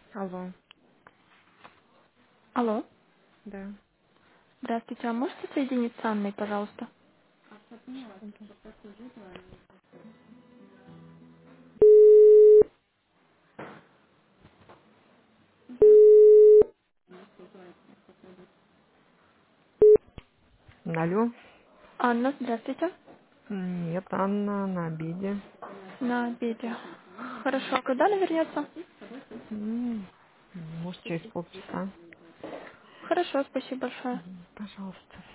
Алло, Алло. да. Здравствуйте. А можете соединить с Анной, пожалуйста? Алло? Анна, здравствуйте. Нет, Анна на обеде. На обеде. Хорошо. А когда она вернется? Может, через полчаса. Хорошо, спасибо большое. Пожалуйста.